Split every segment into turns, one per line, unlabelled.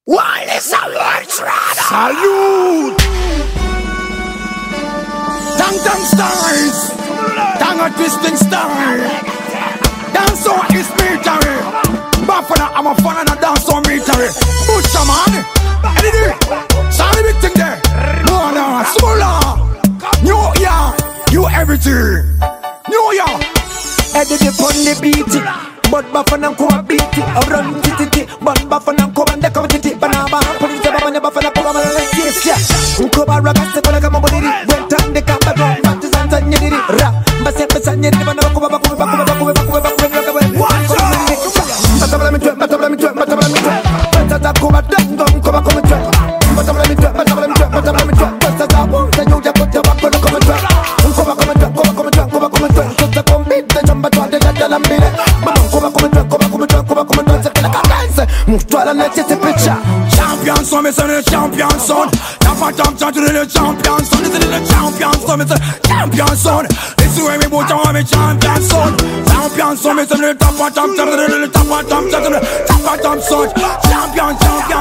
Why is a word
Salute! Tang stars! Tang a twisting star! Dance on is military! Buffalo, I'm a fan of the dance on military! Butcher man! Eddie! Sorry big thing there! No, no, smaller! New York! You everything! New York!
Eddie on the beat! But Buffalo come a beat it, a run titty. But Buffalo come and come titty. Banana, police, the Buffalo come and yes, yeah. Ukoba ragas, the Buffalo come on it. Went on the camp, but Matizan and Yedi, Rap, Bassep, and Yedi, Banana,
Champion son, it's a champion son. Top to the champion son. This is the champion son, it's a champion son. This is where we put on the champion son. Champion son, it's a top to the top son. Champion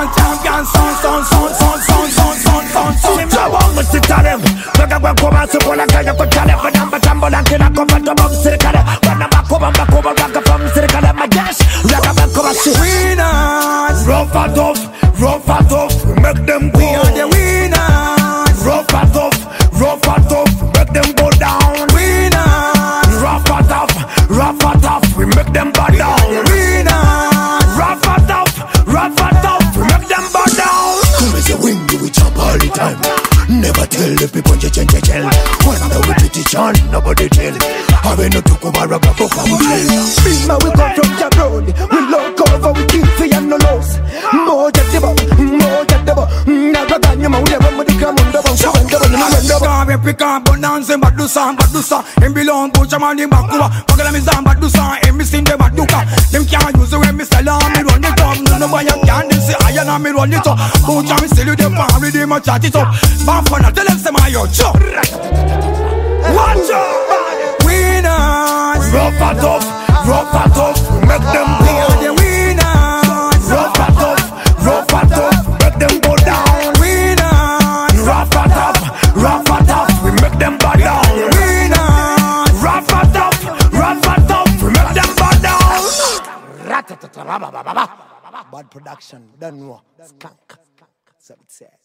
son.
Jawang mesti tarem. Baga koma sekolah kaya pecah. Penambah tambah lagi nak kau pada bom serikala. Penambah koma raga bom serikala. Magas raga koma
winners.
Rough and tough, make them go.
We are the winners.
Rough and tough, make them go down.
Winners.
Rough and tough, we make them bow down.
Winners.
Rough and tough, we make them bow down.
Come as a win, we chop all the time. Never tell the people change. Wonder we teach on, nobody tell. I will not talk about rubber for our
Big man, we come from the road. We look over, we keep for you no loss. More jadeba. Never done your mouth, never with the gun on the bone.
We pick up bonanza, badusa. Him belong to man in Bakuba. Pagalamizan, badusa. Him missing the baduka. Them can't use the way me sell on me run it up. No boy can't say I am me run it up. Bucha me sell you the power, ready my chat it up. Buffalo, tell them say my yo chop. Watch out, winners.
Rough and tough, make them
We
go.
are the winners.
Rough and tough, make them go down.
Winners.
Rough and tough, we make them bow down.
Winners.
Rough and tough, we make them bow down.
Bad production, don't know. Skunk. So it said.